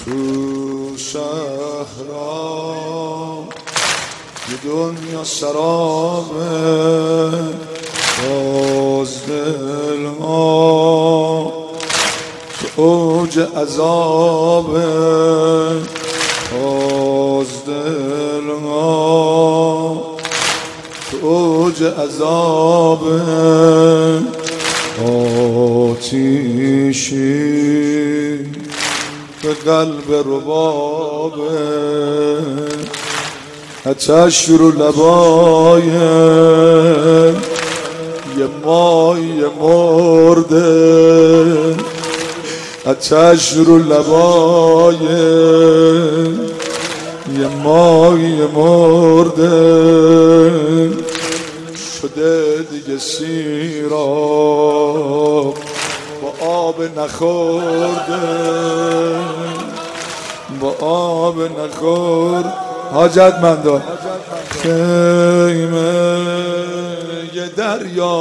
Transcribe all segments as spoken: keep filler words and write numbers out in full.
تو شهرام یه دنیا سرابه، باز دل ها تو اوج عذابه، باز دل ها تو اوج عذابه. آتیشی به قلب ربابه، آتش رو لبای یه مای مرده، آتش رو لبای یه مای مرده، شده دیگه سیراب با آب نخورده، با آب نخورد. حاجتمندان خیمه یه دریا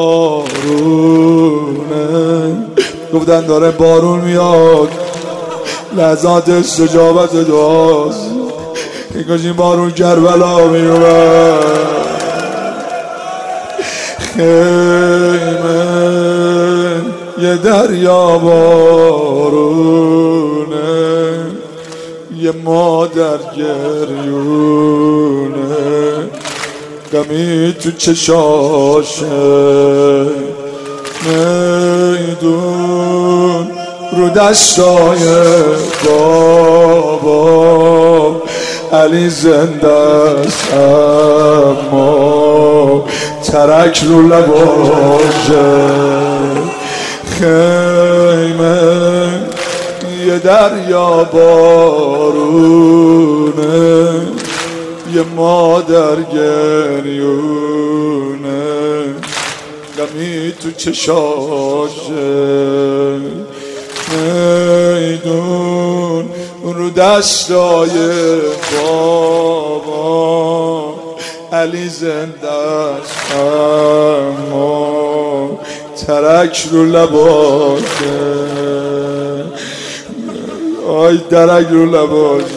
بارونه، گفتن داره بارون میاد، لحظات استجابت دعاست، این کاش این بارون کربلا میومد. خیمه یه دریا بارونه، یه مادر گریونه، غمی تو چشاشه، میدون رو دستای بابا، علی زنده است اما ترک رو لباشه. خیمه یه دریا بارونه، یه مادر گریونه، غمی تو چشاشه، میدون رو دستای بابا، علی زنده است اما ترک رو لباشه. آی درک رو لباشه.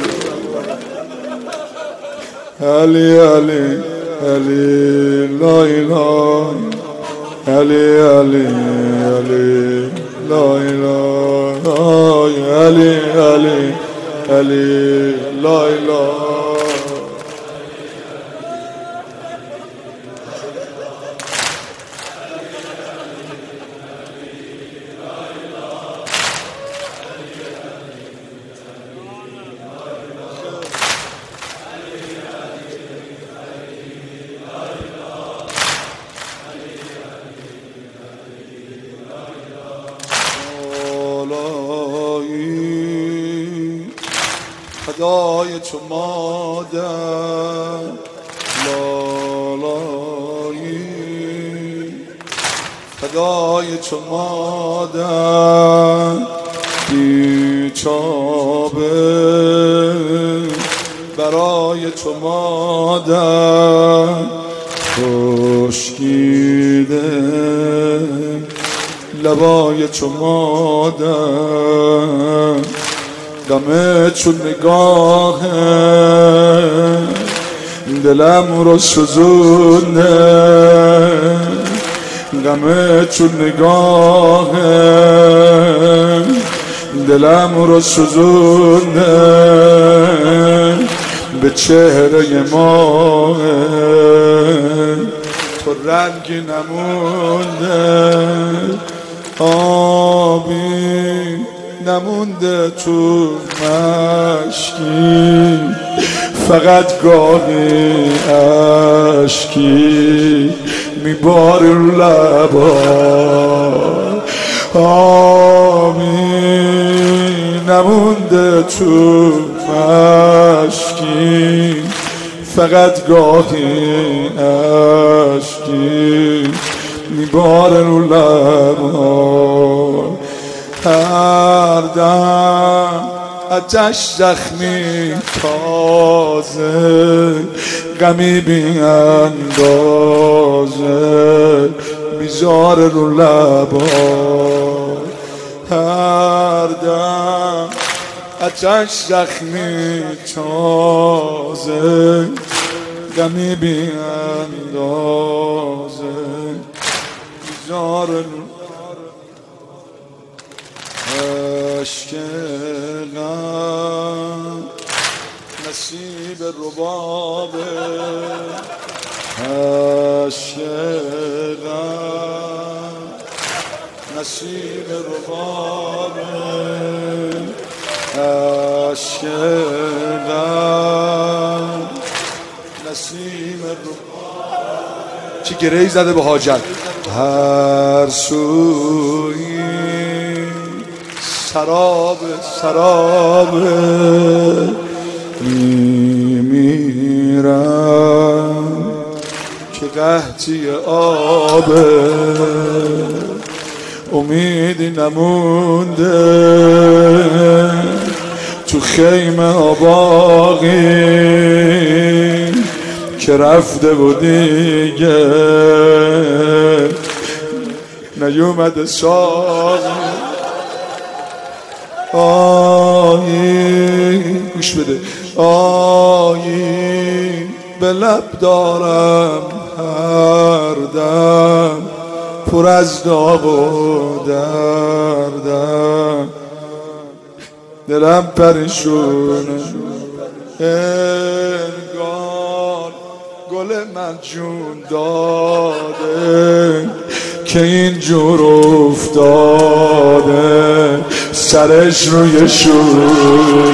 علی علی علی لای لای، علی علی علی لای لای، علی علی علی لای لای. فدای تو مادر لالایی، فدای تو مادر بیچابه، برای تو مادر خشکیده، لبای تو مادر غمه چون نگاه دلم رو سوزونه، غمه چون نگاه دلم رو سوزونه، به چهره ما تو رنگی نمونده، آبی نمونده تو مشکی، فقط گاهی اشکی میبار لبا، آبی نمونده تو مشکی، فقط گاهی اشکی میبار رو لبا. هر دم آتش زخمی تازه، غمی بی اندازه میذاره رو لبا. هر دم اتش زخمی تازه غمی بی اندازه بیزار عشق غم نصیب ربابه عشق غم نصیب ربابه عشق غم نسیم ربابه. چی گرهی زده به حاجت هر سوی سراب سراب میمیرم که قحطی آب امیدی نمونده تو خیمه ها باقی که رفته و دیگه نیومده ساقی آیی گوش بده آیی به لب دارم هر دم پر از داغ و دردم دلم پریشونه انگار گل من جون داده که اینجور افتاده سرش روی شونه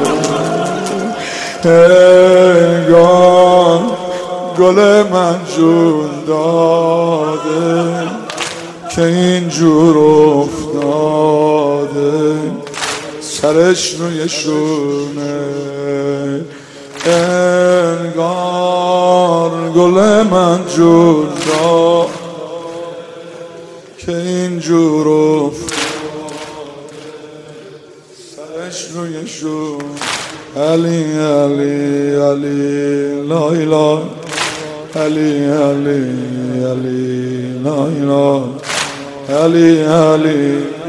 انگار گل من جون داده که اینجور افتاده سرش روی شونه انگار گل من جون داده که اینجور افتاده سرش روی شونه علی علی علی لا اله علی علی علی لا اله علی علی